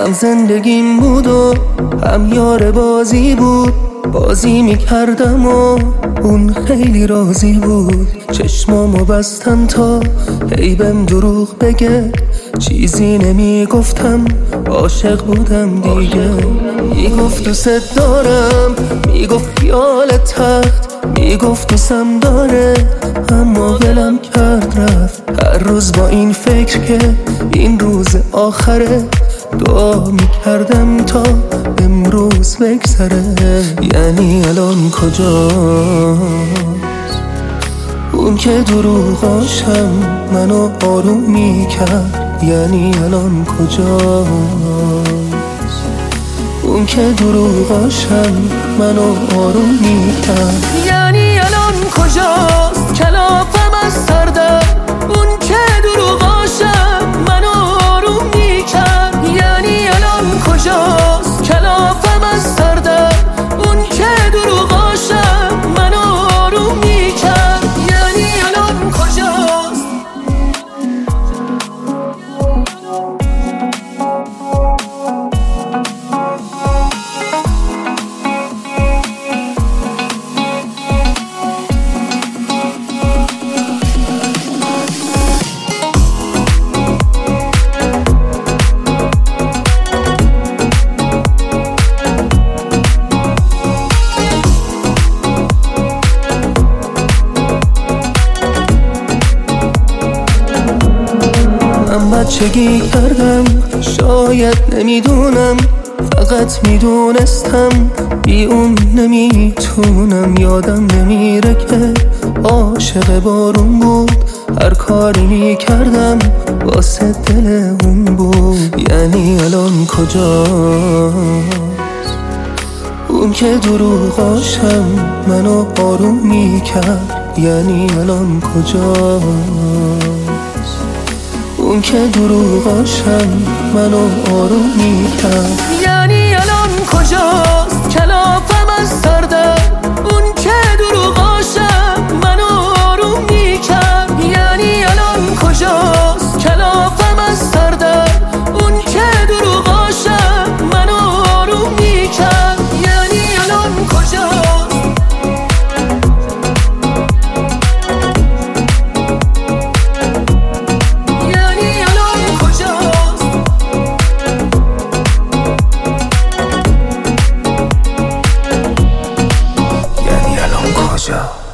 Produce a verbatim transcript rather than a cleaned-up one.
هم زندگیم بود و هم یار بازی بود. بازی میکردم و اون خیلی راضی بود. چشمامو بستم تا هی بهم دروغ بگه، چیزی نمیگفتم، عاشق بودم دیگه. میگفت دوست دارم، میگفت خیال تخت، میگفت دوستم داره، اما ولم کرد رفت. هر روز با این فکر که این روز آخره، دعا میکردم تا امروز بگذره. یعنی الان کجاست اون که دروغاشم منو آروم میکرد؟ یعنی الان کجاست اون که دروغاشم منو آروم میکرد؟ یعنی الان کجاست کلافم از سردم، اون که دروغاشم منو آروم میکرد؟ یعنی الان کجاست کلافم از سردم، اون که دروغاشم منو آروم میکرد؟ یعنی الان کجاست؟ بچگی کردم، شاید نمیدونم، فقط میدونستم بی اون نمیتونم. یادم نمیره که عاشق بارون بود، هر کاری میکردم واسه دل اون بود. یعنی الان کجاست اون که دروغاشم منو آروم میکرد؟ یعنی الان کجاست اون که دروغاشم منو آروم میکرد؟ یعنی الان کجاست کلافم از سردم، اون که دروغاشم منو آروم میکرد؟ یعنی الان کجاست کلافم از سردم، اون که دروغاشم منو آروم میکرد؟ یعنی الان کجاست؟ کجا؟